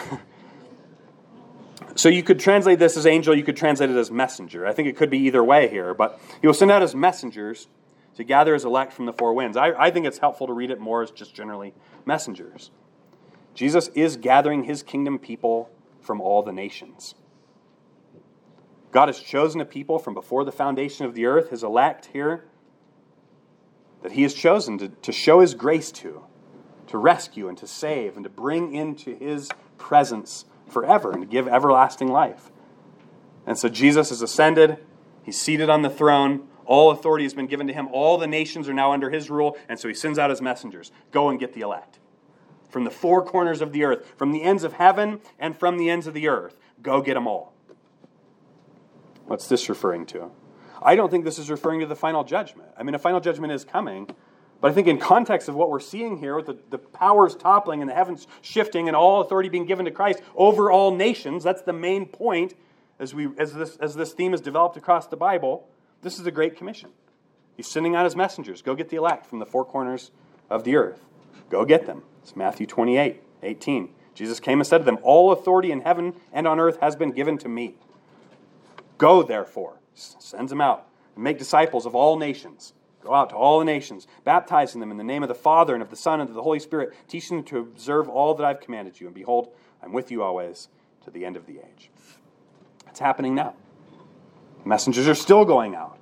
So you could translate this as angel, you could translate it as messenger. I think it could be either way here, but he will send out his messengers to gather his elect from the four winds. I, I think it's helpful to read it more as just generally messengers. Jesus is gathering his kingdom people from all the nations. God has chosen a people from before the foundation of the earth, his elect here, that he has chosen to, to show his grace to, to rescue and to save and to bring into his presence forever and to give everlasting life. And so Jesus is ascended. He's seated on the throne. All authority has been given to him. All the nations are now under his rule. And so he sends out his messengers. Go and get the elect. From the four corners of the earth, from the ends of heaven and from the ends of the earth. Go get them all. What's this referring to? I don't think this is referring to the final judgment. I mean, a final judgment is coming. But I think in context of what we're seeing here, with the, the powers toppling and the heavens shifting and all authority being given to Christ over all nations, that's the main point as we as this as this theme is developed across the Bible. This is the Great Commission. He's sending out his messengers. Go get the elect from the four corners of the earth. Go get them. It's Matthew twenty-eight, eighteen. Jesus came and said to them, all authority in heaven and on earth has been given to me. Go, therefore, sends them out, and make disciples of all nations. Go out to all the nations, baptizing them in the name of the Father and of the Son and of the Holy Spirit, teaching them to observe all that I've commanded you. And behold, I'm with you always to the end of the age. It's happening now. Messengers are still going out.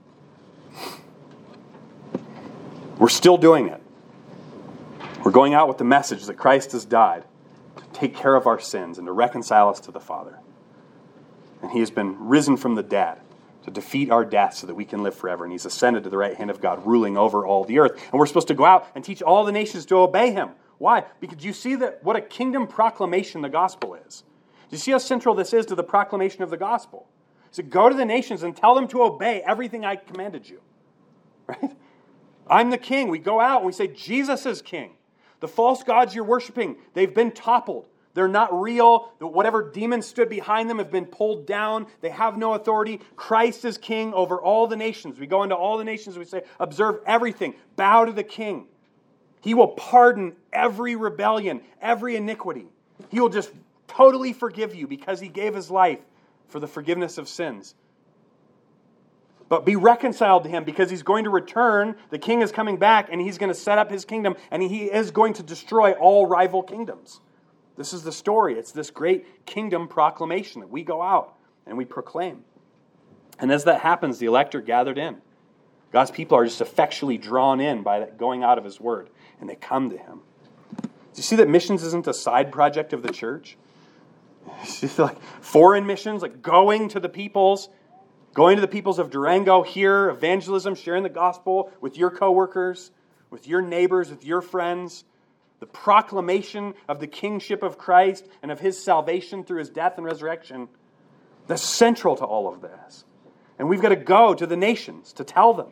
We're still doing it. We're going out with the message that Christ has died to take care of our sins and to reconcile us to the Father. And he has been risen from the dead to defeat our death so that we can live forever. And he's ascended to the right hand of God, ruling over all the earth. And we're supposed to go out and teach all the nations to obey him. Why? Because you see that what a kingdom proclamation the gospel is. Do you see how central this is to the proclamation of the gospel? So go to the nations and tell them to obey everything I commanded you. Right? I'm the king. We go out and we say, Jesus is king. The false gods you're worshiping, they've been toppled. They're not real. Whatever demons stood behind them have been pulled down. They have no authority. Christ is king over all the nations. We go into all the nations. We say, observe everything. Bow to the king. He will pardon every rebellion, every iniquity. He will just totally forgive you because he gave his life for the forgiveness of sins. But be reconciled to him because he's going to return. The king is coming back and he's going to set up his kingdom and he is going to destroy all rival kingdoms. This is the story. It's this great kingdom proclamation that we go out and we proclaim. And as that happens, the elect are gathered in. God's people are just effectually drawn in by that going out of his word, and they come to him. Do you see that missions isn't a side project of the church? It's like foreign missions, like going to the peoples, going to the peoples of Durango here, evangelism, sharing the gospel with your coworkers, with your neighbors, with your friends. the proclamation of the kingship of Christ and of his salvation through his death and resurrection, that's central to all of this. And we've got to go to the nations to tell them,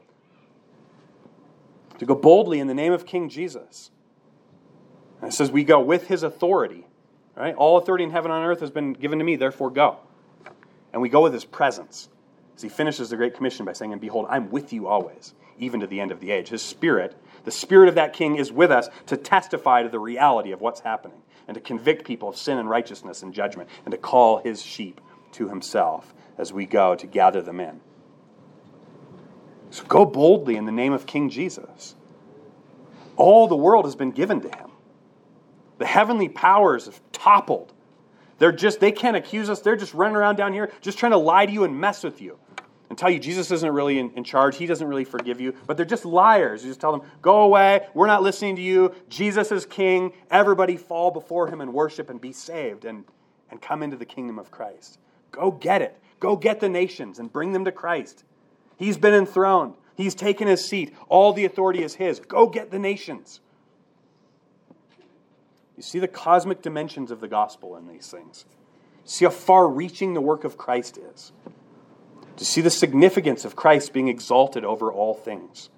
to go boldly in the name of King Jesus. And it says we go with his authority. Right? All authority in heaven and on earth has been given to me, therefore go. And we go with his presence. As he finishes the Great Commission by saying, and behold, I'm with you always, even to the end of the age. His Spirit, the Spirit of that King is with us to testify to the reality of what's happening and to convict people of sin and righteousness and judgment and to call his sheep to himself as we go to gather them in. So go boldly in the name of King Jesus. All the world has been given to him. The heavenly powers have toppled. They're just, they can't accuse us. They're just running around down here just trying to lie to you and mess with you and tell you Jesus isn't really in, in charge. He doesn't really forgive you. But they're just liars. You just tell them, go away. We're not listening to you. Jesus is king. Everybody fall before him and worship and be saved and, and come into the kingdom of Christ. Go get it. Go get the nations and bring them to Christ. He's been enthroned. He's taken his seat. All the authority is his. Go get the nations. You see the cosmic dimensions of the gospel in these things. See how far-reaching the work of Christ is. Do you see the significance of Christ being exalted over all things?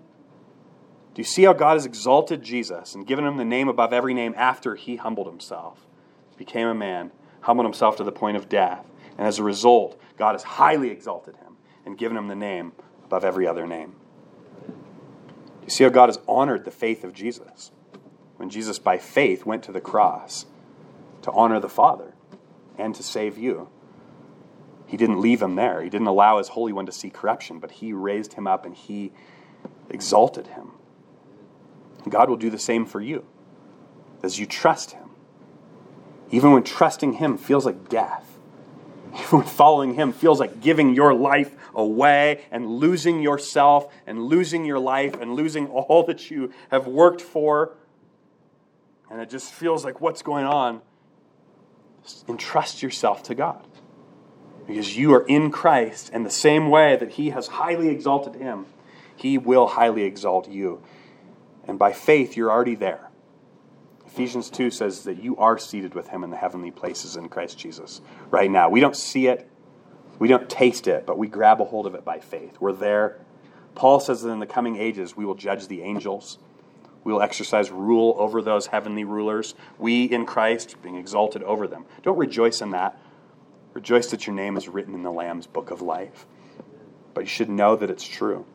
Do you see how God has exalted Jesus and given him the name above every name after he humbled himself, became a man, humbled himself to the point of death, and as a result, God has highly exalted him and given him the name above every other name? Do you see how God has honored the faith of Jesus? When Jesus, by faith, went to the cross to honor the Father and to save you. He didn't leave him there. He didn't allow his Holy One to see corruption, but he raised him up and he exalted him. And God will do the same for you as you trust him. Even when trusting him feels like death. Even when following him feels like giving your life away and losing yourself and losing your life and losing all that you have worked for. And it just feels like what's going on. Just entrust yourself to God. Because you are in Christ, and the same way that he has highly exalted him, he will highly exalt you. And by faith, you're already there. Ephesians two says that you are seated with him in the heavenly places in Christ Jesus right now. We don't see it. We don't taste it, but we grab a hold of it by faith. We're there. Paul says that in the coming ages, we will judge the angels. We will exercise rule over those heavenly rulers. We in Christ being exalted over them. Don't rejoice in that. Rejoice that your name is written in the Lamb's book of life. But you should know that it's true.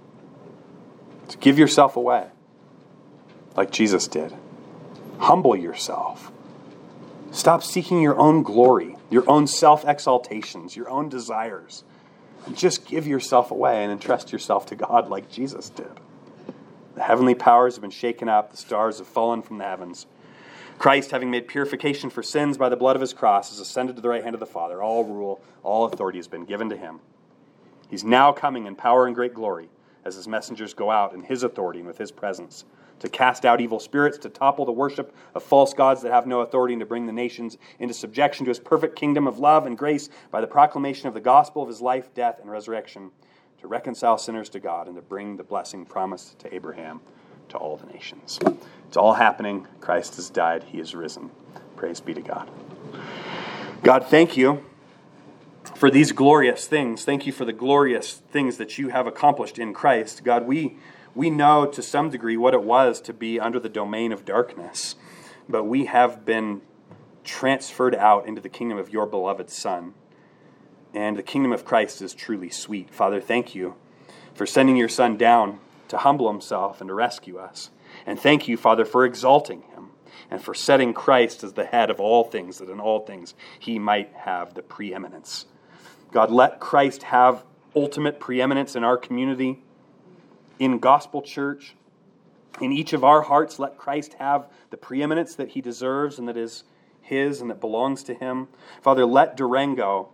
To give yourself away, like Jesus did. Humble yourself. Stop seeking your own glory, your own self-exaltations, your own desires. And just give yourself away and entrust yourself to God like Jesus did. The heavenly powers have been shaken up. The stars have fallen from the heavens. Christ, having made purification for sins by the blood of his cross, has ascended to the right hand of the Father. All rule, all authority has been given to him. He's now coming in power and great glory as his messengers go out in his authority and with his presence to cast out evil spirits, to topple the worship of false gods that have no authority, and to bring the nations into subjection to his perfect kingdom of love and grace by the proclamation of the gospel of his life, death, and resurrection, to reconcile sinners to God and to bring the blessing promised to Abraham to all the nations. It's all happening. Christ has died. He is risen. Praise be to God. God, thank you for these glorious things. Thank you for the glorious things that you have accomplished in Christ. God, we we know to some degree what it was to be under the domain of darkness, but we have been transferred out into the kingdom of your beloved Son. And the kingdom of Christ is truly sweet. Father, thank you for sending your Son down to humble himself and to rescue us. And thank you, Father, for exalting him and for setting Christ as the head of all things, that in all things he might have the preeminence. God, let Christ have ultimate preeminence in our community, in Gospel Church, in each of our hearts. Let Christ have the preeminence that he deserves and that is his and that belongs to him. Father, let Durango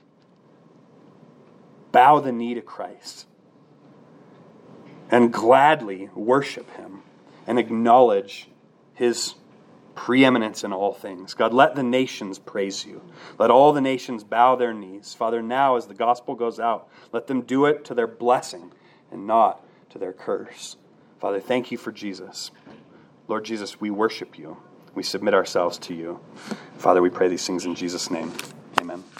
bow the knee to Christ and gladly worship him and acknowledge his preeminence in all things. God, let the nations praise you. Let all the nations bow their knees. Father, now as the gospel goes out, let them do it to their blessing and not to their curse. Father, thank you for Jesus. Lord Jesus, we worship you. We submit ourselves to you. Father, we pray these things in Jesus' name. Amen.